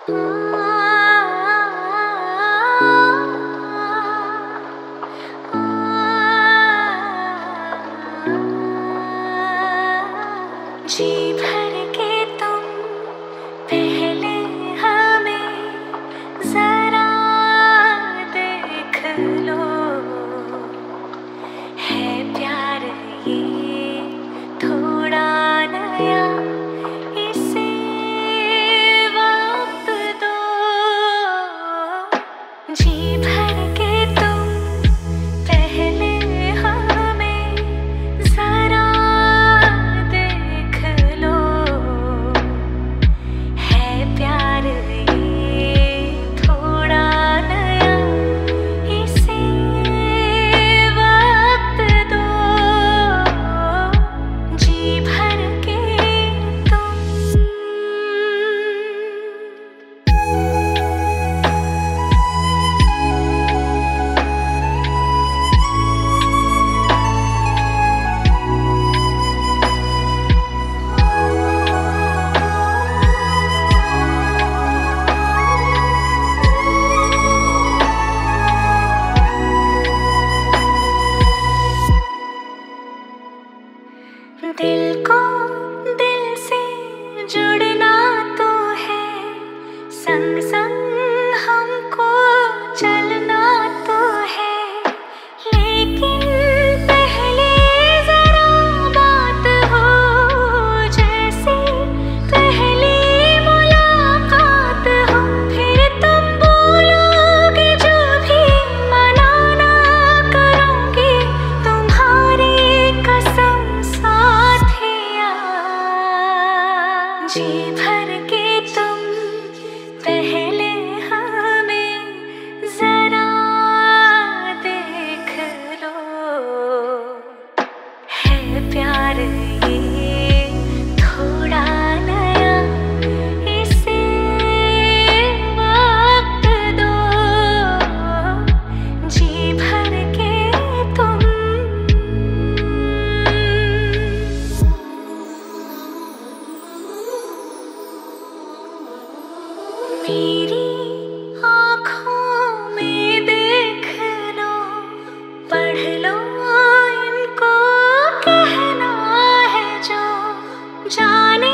जी भर के तुम पहले हमें जरा देख लो, है प्यार ये थोड़ा नया, इसे वक्त दो। जी भर के तुम पहले हमें जरा देख लो, है प्यार ये थोड़ा नया, इसे वक्त दो। जी भर के तुम। दिल को दिल से जुड़ना तो है, संग संग हमको चलना तो है, लेकिन पहले जरा बात हो जैसे पहली मुलाकात हो। फिर तुम बोलोगे जो भी मना ना करूँगी, तुम्हारी कसम साथिया। जी भर के तुम पहले हमें जरा देख लो, है प्यार ये थोड़ा नया, इसे वक्त दो। जी भर के तुम। मेरी आँखों में देख लो, पढ़ लो इनको कहना है जो जाने